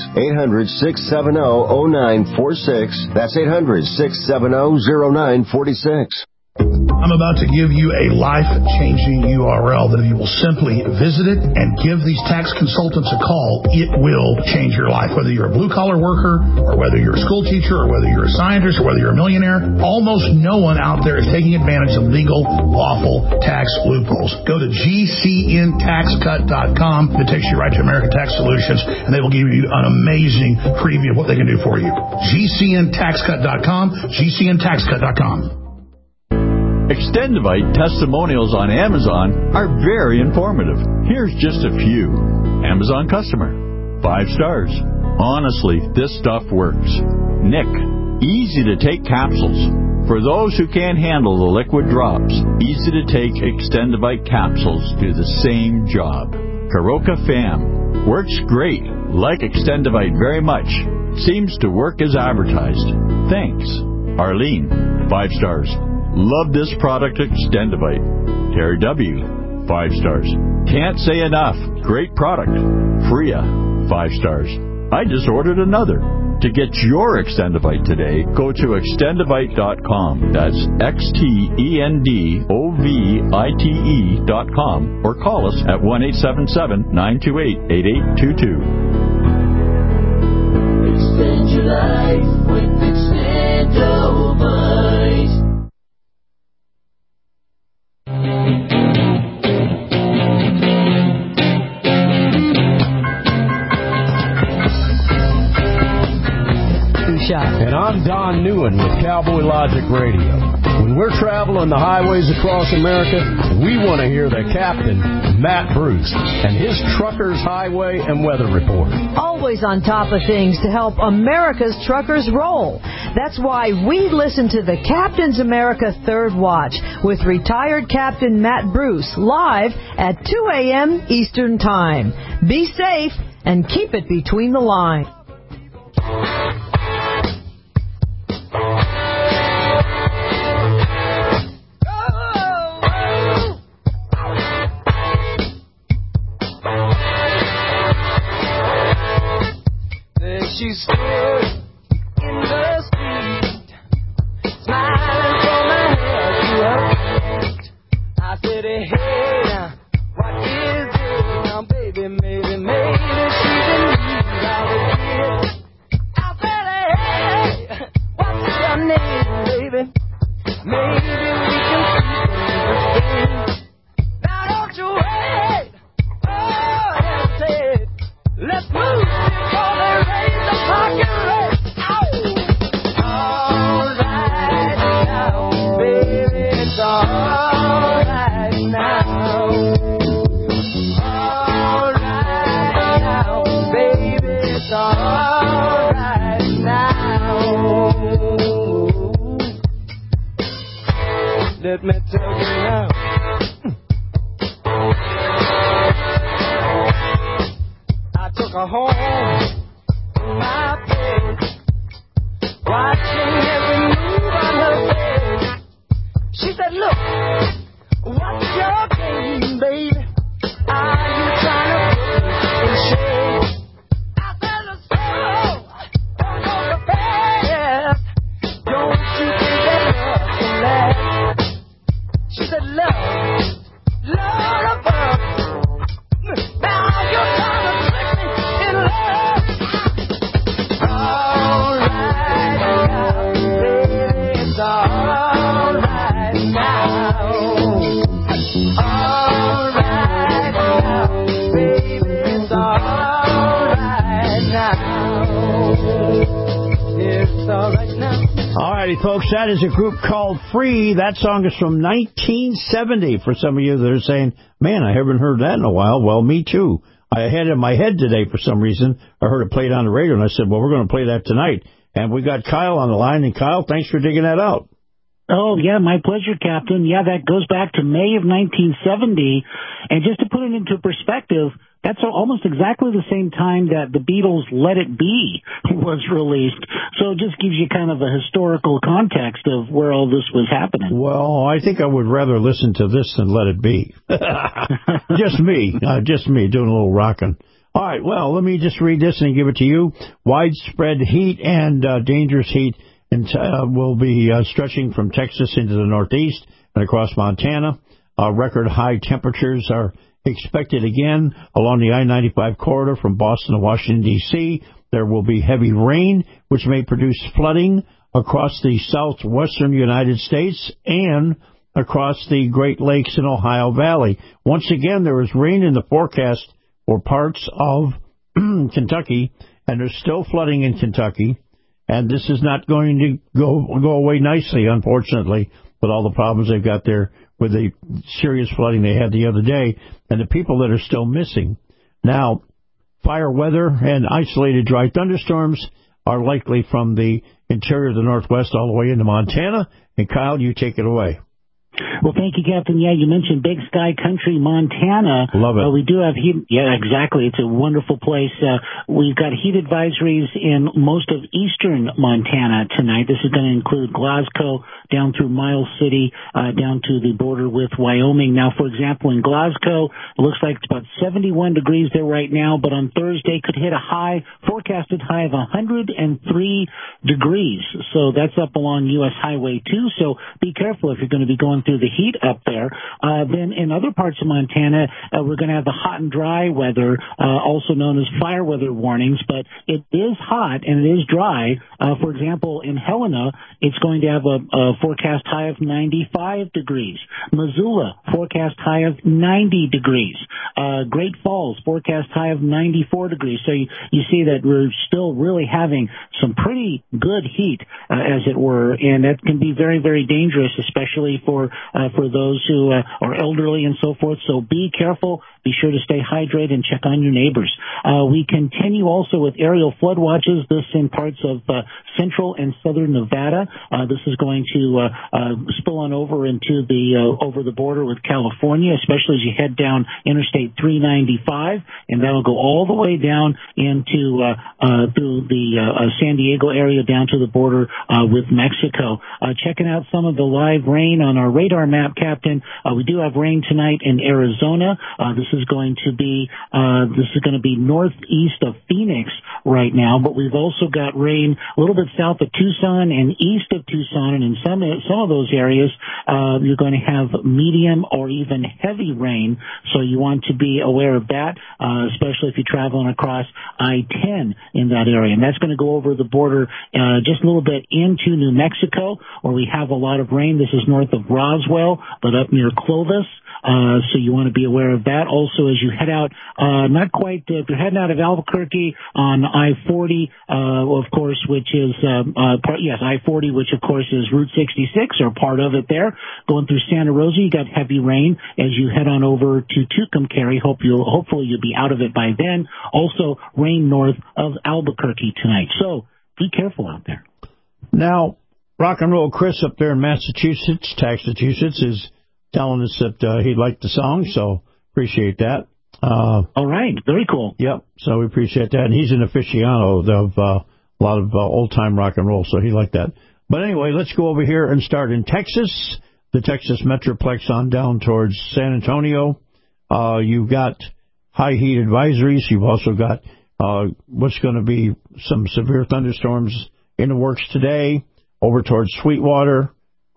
[SPEAKER 22] 800-670-0946. That's 800-670-0946.
[SPEAKER 23] I'm about to give you a life-changing URL that if you will simply visit it and give these tax consultants a call, it will change your life. Whether you're a blue-collar worker or whether you're a school teacher or whether you're a scientist or whether you're a millionaire, almost no one out there is taking advantage of legal, lawful tax loopholes. Go to GCNTaxCut.com. It takes you right to American Tax Solutions, and they will give you an amazing preview of what they can do for you. GCNTaxCut.com, GCNTaxCut.com.
[SPEAKER 5] Extendivite testimonials on Amazon are very informative. Here's just a few. Amazon customer. 5 stars. Honestly, this stuff works. Nick. Easy to take capsules. For those who can't handle the liquid drops, easy to take Extendivite capsules do the same job. Karoka Fam. Works great. Like Extendivite very much. Seems to work as advertised. Thanks. Arlene. 5 stars. Love this product, Extendivite. Terry W. 5 stars. Can't say enough. Great product. Freya. 5 stars. I just ordered another. To get your Extendivite today, go to Extendivite.com. That's XTENDOVITE.com or call us at 1-877-928-8822.
[SPEAKER 3] Extend your life with Extendivite.
[SPEAKER 5] And I'm Don Newen with Cowboy Logic Radio. When we're traveling the highways across America, we want to hear the captain, Matt Bruce, and his Truckers Highway and Weather Report.
[SPEAKER 12] Always on top of things to help America's truckers roll. That's why we listen to the Captain's America Third Watch with retired Captain Matt Bruce live at 2 a.m. Eastern Time. Be safe and keep it between the lines.
[SPEAKER 3] She stood in the street, smiling from her head to her feet. I said, hey, now, what is this? Now, baby, maybe she can leave out of here. I said, hey, what's your name, baby? Maybe we can keep the same. Now, don't you wait, hesitate. Let's move before they raise the pocket rate. All right now, baby, it's all right now. All right now, baby, it's all right now. Let me tell you now. I took her home in my bed, watching every move on her face. She said, look, what's your game, baby? Are you trying to put me in shade? I said, let's go, don't go to bed. Don't you think that love can last?
[SPEAKER 5] righty, folks. That is a group called Free. That song is from 1970. For some of you that are saying, man, I haven't heard that in a while. Well, me too. I had it in my head today for some reason. I heard it played on the radio, and I said, well, we're going to play that tonight. And we got Kyle on the line. And, Kyle, thanks for digging that out.
[SPEAKER 6] Oh, yeah, my pleasure, Captain. Yeah, that goes back to May of 1970. And just to put it into perspective, that's almost exactly the same time that the Beatles' Let It Be was released. So it just gives you kind of a historical context of where all this was happening.
[SPEAKER 5] Well, I think I would rather listen to this than Let It Be. Just me doing a little rocking. All right, well, let me just read this and give it to you. Widespread heat and dangerous heat will be stretching from Texas into the Northeast and across Montana. Record high temperatures are expected again along the I-95 corridor from Boston to Washington, D.C. There will be heavy rain, which may produce flooding across the southwestern United States and across the Great Lakes and Ohio Valley. Once again, there is rain in the forecast for parts of Kentucky, and there's still flooding in Kentucky. And this is not going to go away nicely, unfortunately, with all the problems they've got there with the serious flooding they had the other day and the people that are still missing. Now, fire weather and isolated dry thunderstorms are likely from the interior of the Northwest all the way into Montana. And, Kyle, you take it away.
[SPEAKER 6] Well, thank you, Captain. Yeah, you mentioned Big Sky Country, Montana.
[SPEAKER 5] Love it.
[SPEAKER 6] We do have heat. Yeah, exactly. It's a wonderful place. We've got heat advisories in most of eastern Montana tonight. This is going to include Glasgow down through Miles City, down to the border with Wyoming. Now, for example, in Glasgow, it looks like it's about 71 degrees there right now, but on Thursday could hit a forecasted high of 103 degrees. So that's up along U.S. Highway 2. So be careful if you're going to be going through the heat up there. Then in other parts of Montana, we're going to have the hot and dry weather, also known as fire weather warnings, but it is hot and it is dry. For example, in Helena, it's going to have a forecast high of 95 degrees. Missoula, forecast high of 90 degrees. Great Falls, forecast high of 94 degrees. So you see that we're still really having some pretty good heat, as it were, and that can be very, very dangerous, especially for those who are elderly and so forth. So be careful. Be sure to stay hydrated and check on your neighbors. We continue also with aerial flood watches, this in parts of central and southern Nevada. This is going to spill on over into over the border with California, especially as you head down Interstate 395, and that'll go all the way down into through the San Diego area down to the border with Mexico. Checking out some of the live rain on our radar map, Captain. We do have rain tonight in Arizona. This is going to be northeast of Phoenix right now, but we've also got rain a little bit south of Tucson and east of Tucson, and in some of those areas you're going to have medium or even heavy rain. So you want to be aware of that, especially if you're traveling across I-10 in that area. And that's going to go over the border just a little bit into New Mexico, where we have a lot of rain. This is north of Roswell, but up near Clovis. So you want to be aware of that. Also, as you head out, if you're heading out of Albuquerque on I-40, of course, which is, I-40, which of course is Route 66 or part of it there. Going through Santa Rosa, you got heavy rain. As you head on over to Tucumcari, hopefully you'll be out of it by then. Also, rain north of Albuquerque tonight. So be careful out there.
[SPEAKER 5] Now, Rock and Roll Chris up there in Massachusetts, is telling us that he liked the song, so appreciate that.
[SPEAKER 6] All right, very cool.
[SPEAKER 5] Yep, so we appreciate that. And he's an aficionado of a lot of old-time rock and roll, so he liked that. But anyway, let's go over here and start in Texas, the Texas Metroplex on down towards San Antonio. You've got high heat advisories. You've also got what's going to be some severe thunderstorms in the works today over towards Sweetwater,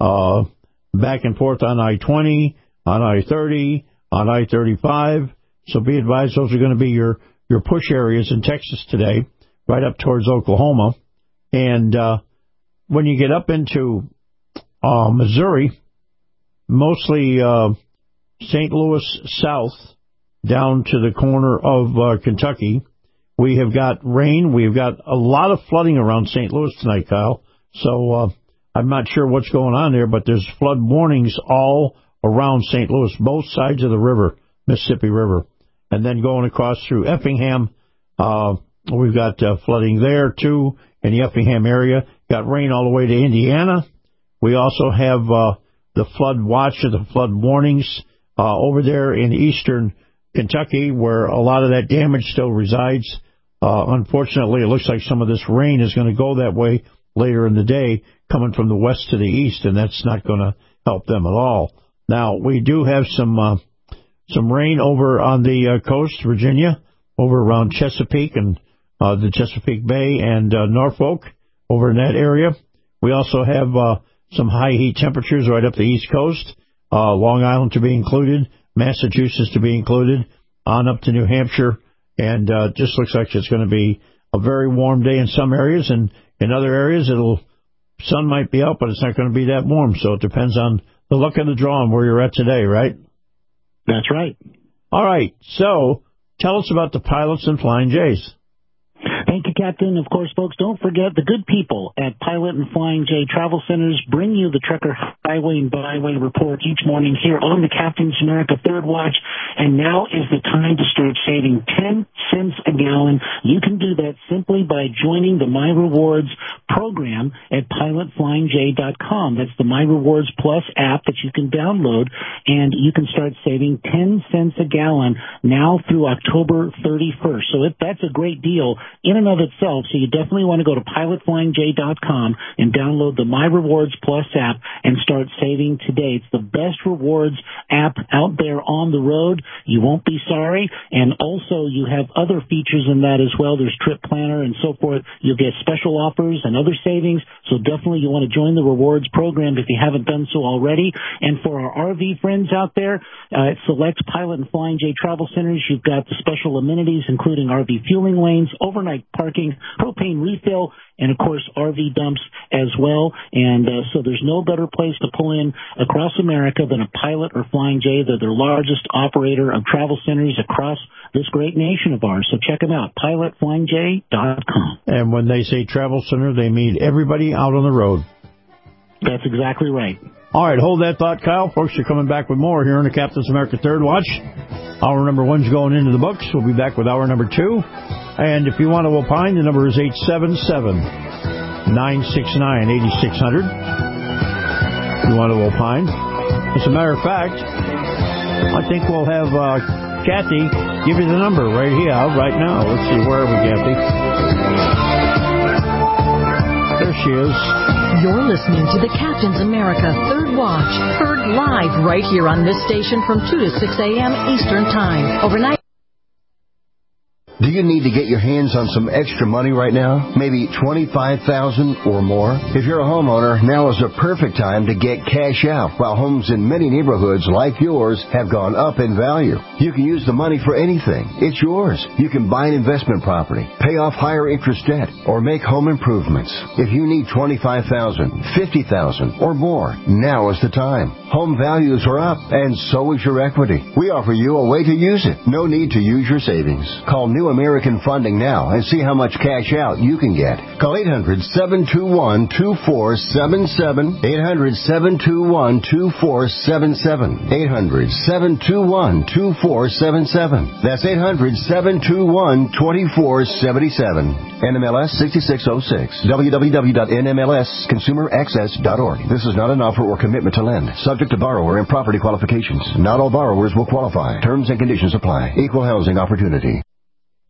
[SPEAKER 5] back and forth on I-20, on I-30, on I-35. So be advised, those are going to be your push areas in Texas today, right up towards Oklahoma. And when you get up into Missouri, mostly St. Louis south down to the corner of Kentucky, we have got rain. We've got a lot of flooding around St. Louis tonight, Kyle. So I'm not sure what's going on there, but there's flood warnings all around St. Louis, both sides of the river, Mississippi River. And then going across through Effingham, we've got flooding there, too, in the Effingham area. Got rain all the way to Indiana. We also have the flood watch or the flood warnings over there in eastern Kentucky, where a lot of that damage still resides. Unfortunately, it looks like some of this rain is going to go that way later in the day, coming from the west to the east, and that's not going to help them at all. Now, we do have some rain over on the coast, Virginia, over around Chesapeake and the Chesapeake Bay and Norfolk, over in that area. We also have some high heat temperatures right up the East Coast, Long Island to be included, Massachusetts to be included, on up to New Hampshire, and just looks like it's going to be a very warm day in some areas, and in other areas sun might be out, but it's not going to be that warm, so it depends on the luck of the draw and where you're at today, right?
[SPEAKER 6] That's right.
[SPEAKER 5] All right, so tell us about the Pilots and Flying J's.
[SPEAKER 6] Thank you, Captain. Of course, folks, don't forget the good people at Pilot and Flying J Travel Centers bring you the Trucker Highway and Byway report each morning here on the Captain's America Third Watch. And now is the time to start saving 10 cents a gallon. You can do that simply by joining the My Rewards program at pilotflyingj.com. That's the My Rewards Plus app that you can download, and you can start saving 10 cents a gallon now through October 31st. So that's a great deal in and of itself, so you definitely want to go to pilotflyingj.com and download the My Rewards Plus app and start saving today. It's the best rewards app out there on the road. You won't be sorry. And also, you have other features in that as well. There's Trip Planner and so forth. You'll get special offers and other savings, so definitely you want to join the rewards program if you haven't done so already. And for our RV friends out there, it selects Pilot and Flying J Travel Centers. You've got the special amenities, including RV fueling lanes, overnight parking, propane refill, and, of course, RV dumps as well. And so there's no better place to pull in across America than a Pilot or Flying J. They're the largest operator of travel centers across this great nation of ours. So check them out, pilotflyingj.com.
[SPEAKER 5] And when they say travel center, they mean everybody out on the road.
[SPEAKER 6] That's exactly right.
[SPEAKER 5] All right, hold that thought, Kyle. Folks, you're coming back with more here on the Captain's America Third Watch. Hour number 1's going into the books. We'll be back with hour number 2. And if you want to opine, the number is 877-969-8600. If you want to opine. As a matter of fact, I think we'll have Kathy give you the number right here, right now. Let's see, where are we, Kathy? There she is.
[SPEAKER 1] You're listening to the Captain's America Third Watch, heard live right here on this station from 2 to 6 a.m. Eastern Time. Overnight.
[SPEAKER 22] Do you need to get your hands on some extra money right now? Maybe $25,000 or more? If you're a homeowner, now is the perfect time to get cash out, while homes in many neighborhoods like yours have gone up in value. You can use the money for anything. It's yours. You can buy an investment property, pay off higher interest debt, or make home improvements. If you need $25,000, $50,000 or more, now is the time. Home values are up, and so is your equity. We offer you a way to use it. No need to use your savings. Call New American Funding now and see how much cash out you can get. Call 800-721-2477. 800-721-2477. 800-721-2477. That's 800-721-2477. NMLS 6606. www.nmlsconsumeraccess.org. This is not an offer or commitment to lend. Subject to borrower and property qualifications. Not all borrowers will qualify. Terms and conditions apply. Equal housing opportunity.